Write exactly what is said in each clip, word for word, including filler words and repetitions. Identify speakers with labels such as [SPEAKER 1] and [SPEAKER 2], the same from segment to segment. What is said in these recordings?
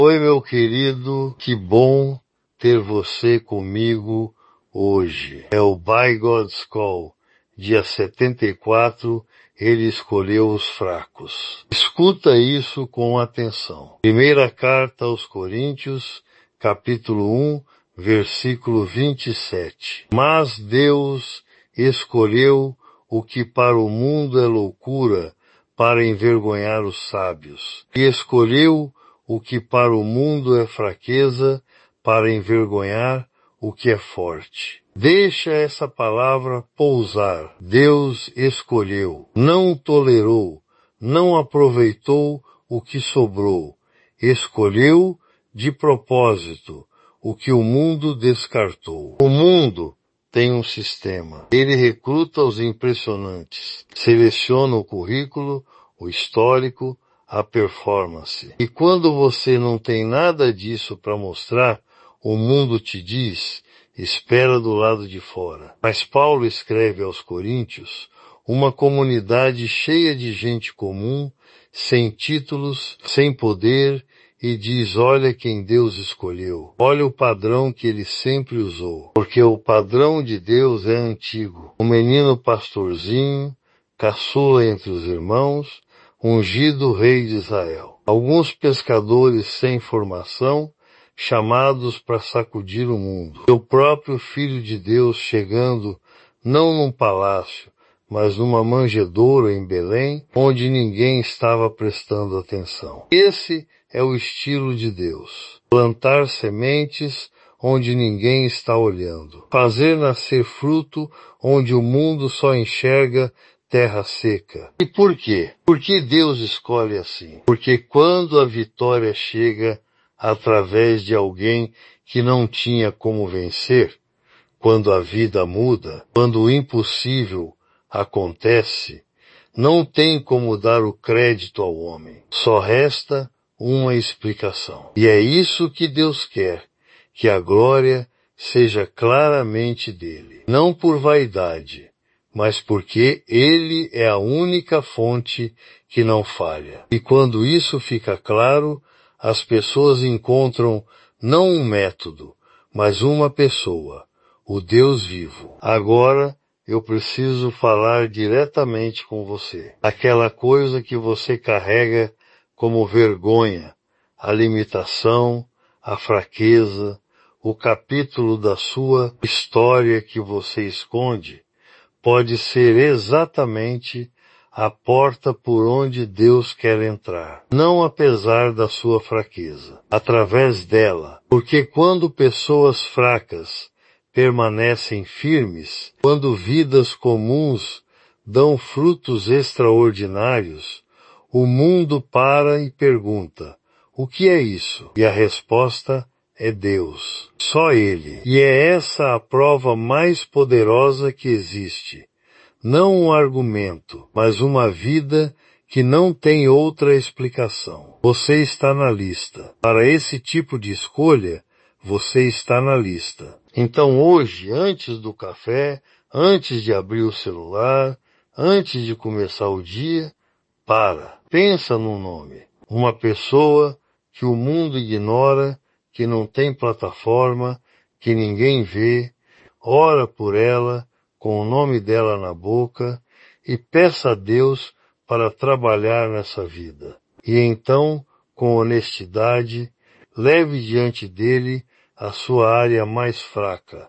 [SPEAKER 1] Oi, meu querido, que bom ter você comigo hoje. É o By God's Call, dia setenta e quatro, ele escolheu os fracos. Escuta isso com atenção. Primeira carta aos Coríntios, capítulo um, versículo vinte e sete. Mas Deus escolheu o que para o mundo é loucura, para envergonhar os sábios. E escolheu o que para o mundo é fraqueza, para envergonhar o que é forte. Deixa essa palavra pousar. Deus escolheu, não tolerou, não aproveitou o que sobrou. Escolheu de propósito o que o mundo descartou. O mundo tem um sistema. Ele recruta os impressionantes, seleciona o currículo, o histórico, a performance. E quando você não tem nada disso para mostrar, o mundo te diz, espera do lado de fora. Mas Paulo escreve aos Coríntios, uma comunidade cheia de gente comum, sem títulos, sem poder, e diz, olha quem Deus escolheu. Olha o padrão que ele sempre usou. Porque o padrão de Deus é antigo. Um menino pastorzinho, caçula entre os irmãos, ungido rei de Israel. Alguns pescadores sem formação, chamados para sacudir o mundo. O próprio Filho de Deus chegando, não num palácio, mas numa manjedoura em Belém, onde ninguém estava prestando atenção. Esse é o estilo de Deus. Plantar sementes onde ninguém está olhando. Fazer nascer fruto onde o mundo só enxerga terra seca. E por quê? Por que Deus escolhe assim? Porque quando a vitória chega através de alguém que não tinha como vencer, quando a vida muda, quando o impossível acontece, não tem como dar o crédito ao homem. Só resta uma explicação. E é isso que Deus quer, que a glória seja claramente dele. Não por vaidade, mas porque ele é a única fonte que não falha. E quando isso fica claro, as pessoas encontram não um método, mas uma pessoa, o Deus vivo. Agora, eu preciso falar diretamente com você. Aquela coisa que você carrega como vergonha, a limitação, a fraqueza, o capítulo da sua história que você esconde, pode ser exatamente a porta por onde Deus quer entrar. Não apesar da sua fraqueza, através dela. Porque quando pessoas fracas permanecem firmes, quando vidas comuns dão frutos extraordinários, o mundo para e pergunta, o que é isso? E a resposta é Deus. Só Ele. E é essa a prova mais poderosa que existe. Não um argumento, mas uma vida que não tem outra explicação. Você está na lista. Para esse tipo de escolha, você está na lista. Então hoje, antes do café, antes de abrir o celular, antes de começar o dia, para. Pensa num nome. Uma pessoa que o mundo ignora, que não tem plataforma, que ninguém vê, ora por ela, com o nome dela na boca, e peça a Deus para trabalhar nessa vida. E então, com honestidade, leve diante dele a sua área mais fraca,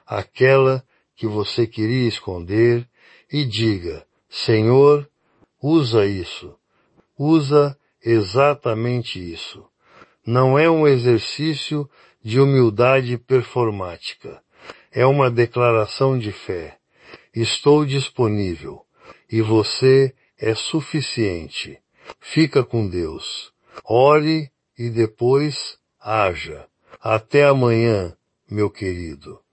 [SPEAKER 1] aquela que você queria esconder, e diga, Senhor, usa isso, usa exatamente isso. Não é um exercício de humildade performática, é uma declaração de fé. Estou disponível, e você é suficiente. Fica com Deus. Ore e depois haja. Até amanhã, meu querido.